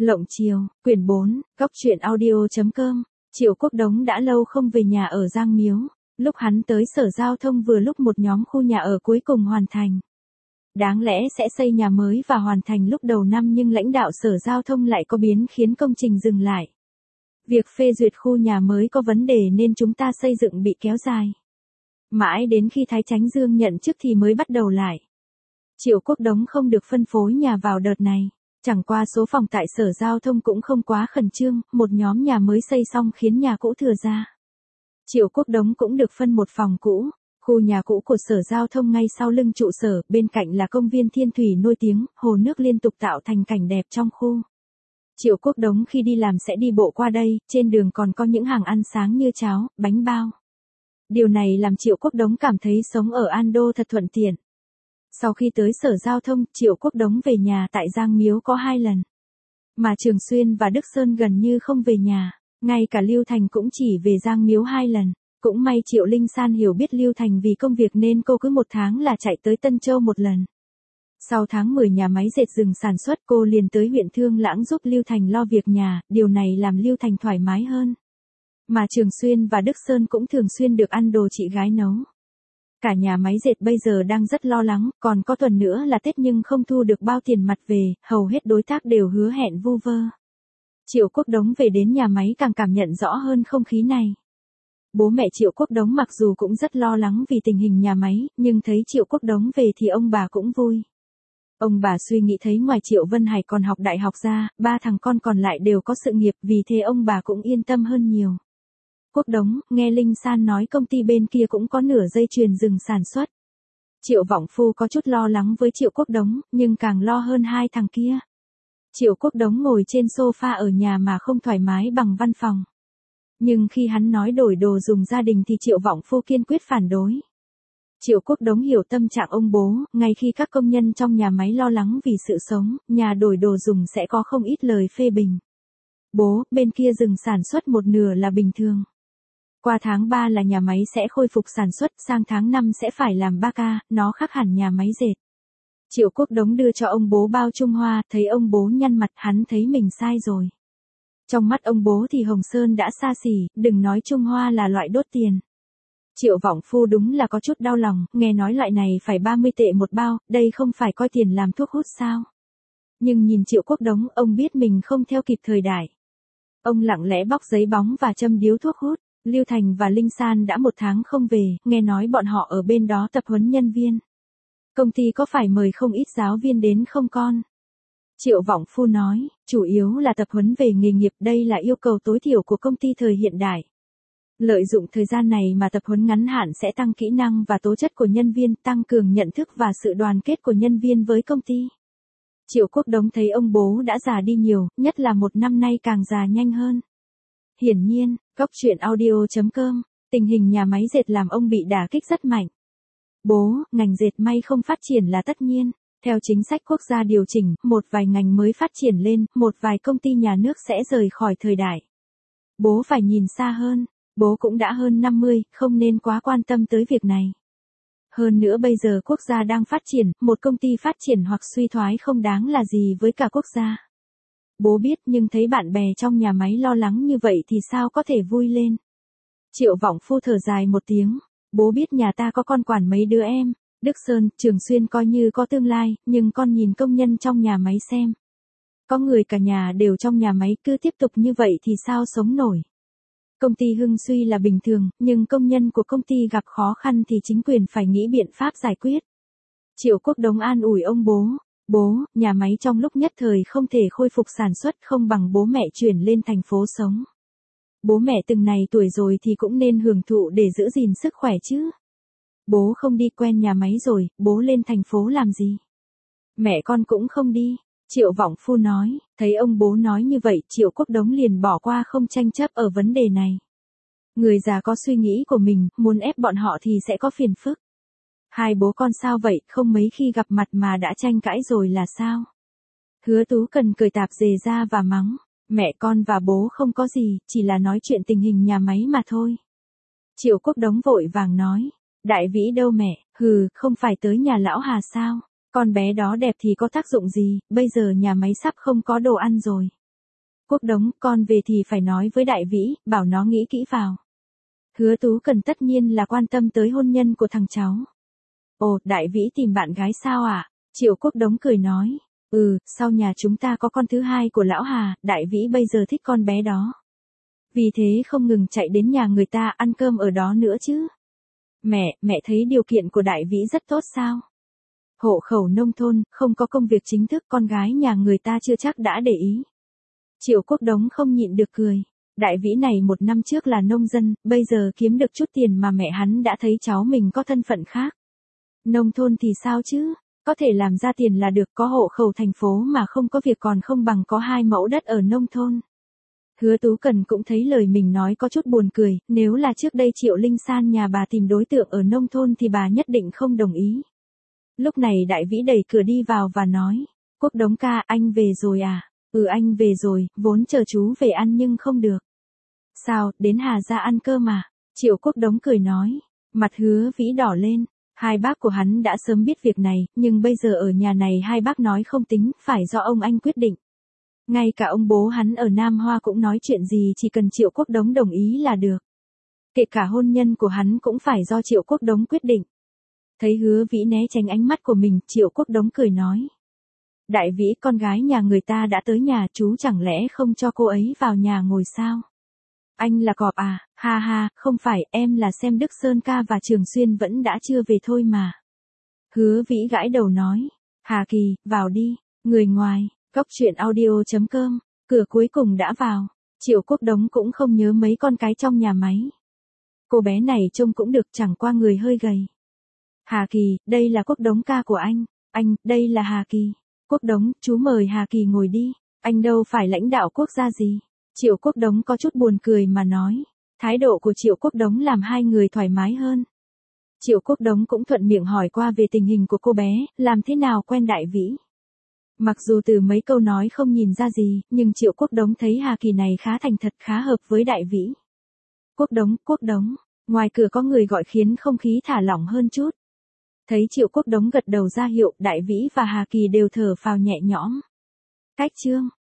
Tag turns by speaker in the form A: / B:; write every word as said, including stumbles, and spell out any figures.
A: Lộng Chiều, quyển bốn, góc truyện audio.com. Triệu Quốc Đống đã lâu không về nhà ở Giang Miếu, lúc hắn tới Sở Giao thông vừa lúc một nhóm khu nhà ở cuối cùng hoàn thành. Đáng lẽ sẽ xây nhà mới và hoàn thành lúc đầu năm nhưng lãnh đạo Sở Giao thông lại có biến khiến công trình dừng lại. Việc phê duyệt khu nhà mới có vấn đề nên chúng ta xây dựng bị kéo dài. Mãi đến khi Thái Chánh Dương nhận chức thì mới bắt đầu lại. Triệu Quốc Đống không được phân phối nhà vào đợt này. Chẳng qua số phòng tại Sở Giao thông cũng không quá khẩn trương, một nhóm nhà mới xây xong khiến nhà cũ thừa ra. Triệu Quốc Đống cũng được phân một phòng cũ, khu nhà cũ của Sở Giao thông ngay sau lưng trụ sở, bên cạnh là công viên Thiên Thủy nổi tiếng, hồ nước liên tục tạo thành cảnh đẹp trong khu. Triệu Quốc Đống khi đi làm sẽ đi bộ qua đây, trên đường còn có những hàng ăn sáng như cháo, bánh bao. Điều này làm Triệu Quốc Đống cảm thấy sống ở An Đô thật thuận tiện. Sau khi tới Sở Giao thông, Triệu Quốc Đống về nhà tại Giang Miếu có hai lần. Mà Trường Xuyên và Đức Sơn gần như không về nhà, ngay cả Lưu Thành cũng chỉ về Giang Miếu hai lần. Cũng may Triệu Linh San hiểu biết Lưu Thành vì công việc nên cô cứ một tháng là chạy tới Tân Châu một lần. Sau tháng mười nhà máy dệt dừng sản xuất cô liền tới huyện Thương Lãng giúp Lưu Thành lo việc nhà, điều này làm Lưu Thành thoải mái hơn. Mà Trường Xuyên và Đức Sơn cũng thường xuyên được ăn đồ chị gái nấu. Cả nhà máy dệt bây giờ đang rất lo lắng, còn có tuần nữa là Tết nhưng không thu được bao tiền mặt về, hầu hết đối tác đều hứa hẹn vu vơ. Triệu Quốc Đống về đến nhà máy càng cảm nhận rõ hơn không khí này. Bố mẹ Triệu Quốc Đống mặc dù cũng rất lo lắng vì tình hình nhà máy, nhưng thấy Triệu Quốc Đống về thì ông bà cũng vui. Ông bà suy nghĩ thấy ngoài Triệu Vân Hải còn học đại học ra, ba thằng con còn lại đều có sự nghiệp, vì thế ông bà cũng yên tâm hơn nhiều. Quốc Đống, nghe Linh San nói công ty bên kia cũng có nửa dây chuyền dừng sản xuất. Triệu Vọng Phu có chút lo lắng với Triệu Quốc Đống, nhưng càng lo hơn hai thằng kia. Triệu Quốc Đống ngồi trên sofa ở nhà mà không thoải mái bằng văn phòng. Nhưng khi hắn nói đổi đồ dùng gia đình thì Triệu Vọng Phu kiên quyết phản đối. Triệu Quốc Đống hiểu tâm trạng ông bố, ngay khi các công nhân trong nhà máy lo lắng vì sự sống, nhà đổi đồ dùng sẽ có không ít lời phê bình. Bố, bên kia dừng sản xuất một nửa là bình thường. Qua tháng ba là nhà máy sẽ khôi phục sản xuất, sang tháng năm sẽ phải làm ba ca, nó khác hẳn nhà máy dệt. Triệu Quốc Đống đưa cho ông bố bao Trung Hoa, thấy ông bố nhăn mặt, hắn thấy mình sai rồi. Trong mắt ông bố thì Hồng Sơn đã xa xỉ, đừng nói Trung Hoa là loại đốt tiền. Triệu Vọng Phu đúng là có chút đau lòng, nghe nói loại này phải ba mươi tệ một bao, đây không phải coi tiền làm thuốc hút sao. Nhưng nhìn Triệu Quốc Đống, ông biết mình không theo kịp thời đại. Ông lặng lẽ bóc giấy bóng và châm điếu thuốc hút. Lưu Thành và Linh San đã một tháng không về, nghe nói bọn họ ở bên đó tập huấn nhân viên. Công ty có phải mời không ít giáo viên đến không con? Triệu Vọng Phu nói, chủ yếu là tập huấn về nghề nghiệp, đây là yêu cầu tối thiểu của công ty thời hiện đại. Lợi dụng thời gian này mà tập huấn ngắn hạn sẽ tăng kỹ năng và tố chất của nhân viên, tăng cường nhận thức và sự đoàn kết của nhân viên với công ty. Triệu Quốc Đống thấy ông bố đã già đi nhiều, nhất là một năm nay càng già nhanh hơn. Hiển nhiên, góc truyện audio.com, tình hình nhà máy dệt làm ông bị đả kích rất mạnh. Bố, ngành dệt may không phát triển là tất nhiên. Theo chính sách quốc gia điều chỉnh, một vài ngành mới phát triển lên, một vài công ty nhà nước sẽ rời khỏi thời đại. Bố phải nhìn xa hơn, bố cũng đã hơn năm mươi, không nên quá quan tâm tới việc này. Hơn nữa bây giờ quốc gia đang phát triển, một công ty phát triển hoặc suy thoái không đáng là gì với cả quốc gia. Bố biết nhưng thấy bạn bè trong nhà máy lo lắng như vậy thì sao có thể vui lên. Triệu Vọng Phu thở dài một tiếng, bố biết nhà ta có con quản mấy đứa em. Đức Sơn, Trường Xuyên coi như có tương lai, nhưng con nhìn công nhân trong nhà máy xem. Có người cả nhà đều trong nhà máy, cứ tiếp tục như vậy thì sao sống nổi. Công ty hưng suy là bình thường, nhưng công nhân của công ty gặp khó khăn thì chính quyền phải nghĩ biện pháp giải quyết. Triệu Quốc Đống an ủi ông bố, bố, nhà máy trong lúc nhất thời không thể khôi phục sản xuất, không bằng bố mẹ chuyển lên thành phố sống. Bố mẹ từng này tuổi rồi thì cũng nên hưởng thụ để giữ gìn sức khỏe chứ. Bố không đi quen nhà máy rồi, bố lên thành phố làm gì? Mẹ con cũng không đi. Triệu Vọng Phu nói, thấy ông bố nói như vậy, Triệu Quốc Đống liền bỏ qua không tranh chấp ở vấn đề này. Người già có suy nghĩ của mình, muốn ép bọn họ thì sẽ có phiền phức. Hai bố con sao vậy, không mấy khi gặp mặt mà đã tranh cãi rồi là sao? Hứa Tú Cần cởi tạp dề ra và mắng, mẹ con và bố không có gì, chỉ là nói chuyện tình hình nhà máy mà thôi. Triệu Quốc Đống vội vàng nói, Đại Vĩ đâu mẹ, hừ, không phải tới nhà lão Hà sao? Con bé đó đẹp thì có tác dụng gì, bây giờ nhà máy sắp không có đồ ăn rồi. Quốc Đống, con về thì phải nói với Đại Vĩ, bảo nó nghĩ kỹ vào. Hứa Tú Cần tất nhiên là quan tâm tới hôn nhân của thằng cháu. Ồ, Đại Vĩ tìm bạn gái sao ạ? À? Triệu Quốc Đống cười nói. Ừ, sau nhà chúng ta có con thứ hai của lão Hà, Đại Vĩ bây giờ thích con bé đó. Vì thế không ngừng chạy đến nhà người ta ăn cơm ở đó nữa chứ. Mẹ, mẹ thấy điều kiện của Đại Vĩ rất tốt sao? Hộ khẩu nông thôn, không có công việc chính thức, con gái nhà người ta chưa chắc đã để ý. Triệu Quốc Đống không nhịn được cười. Đại Vĩ này một năm trước là nông dân, bây giờ kiếm được chút tiền mà mẹ hắn đã thấy cháu mình có thân phận khác. Nông thôn thì sao chứ? Có thể làm ra tiền là được, có hộ khẩu thành phố mà không có việc còn không bằng có hai mẫu đất ở nông thôn. Hứa Tú Cần cũng thấy lời mình nói có chút buồn cười, nếu là trước đây Triệu Linh San nhà bà tìm đối tượng ở nông thôn thì bà nhất định không đồng ý. Lúc này Đại Vĩ đẩy cửa đi vào và nói, Quốc Đống ca, anh về rồi à? Ừ, anh về rồi, vốn chờ chú về ăn nhưng không được. Sao, đến Hà Gia ăn cơm mà? Triệu Quốc Đống cười nói, mặt Hứa Vĩ đỏ lên. Hai bác của hắn đã sớm biết việc này, nhưng bây giờ ở nhà này hai bác nói không tính, phải do ông anh quyết định. Ngay cả ông bố hắn ở Nam Hoa cũng nói chuyện gì chỉ cần Triệu Quốc Đống đồng ý là được. Kể cả hôn nhân của hắn cũng phải do Triệu Quốc Đống quyết định. Thấy Hứa Vĩ né tránh ánh mắt của mình, Triệu Quốc Đống cười nói. Đại Vĩ, con gái nhà người ta đã tới nhà, chú chẳng lẽ không cho cô ấy vào nhà ngồi sao? Anh là cọp à? Ha ha, không phải, em là xem Đức Sơn ca và Trường Xuyên vẫn đã chưa về thôi mà. Hứa Vĩ gãi đầu nói. Hà Kỳ, vào đi. Người ngoài, Cóc Truyện Audio chấm com, cửa cuối cùng đã vào. Triệu Quốc Đống cũng không nhớ mấy con cái trong nhà máy. Cô bé này trông cũng được, chẳng qua người hơi gầy. Hà Kỳ, đây là Quốc Đống ca của anh. Anh, đây là Hà Kỳ. Quốc Đống, chú mời Hà Kỳ ngồi đi. Anh đâu phải lãnh đạo quốc gia gì. Triệu Quốc Đống có chút buồn cười mà nói. Thái độ của Triệu Quốc Đống làm hai người thoải mái hơn. Triệu Quốc Đống cũng thuận miệng hỏi qua về tình hình của cô bé, làm thế nào quen Đại Vĩ. Mặc dù từ mấy câu nói không nhìn ra gì, nhưng Triệu Quốc Đống thấy Hà Kỳ này khá thành thật, khá hợp với Đại Vĩ. Quốc Đống, Quốc Đống, ngoài cửa có người gọi khiến không khí thả lỏng hơn chút. Thấy Triệu Quốc Đống gật đầu ra hiệu, Đại Vĩ và Hà Kỳ đều thở phào nhẹ nhõm. Cách chương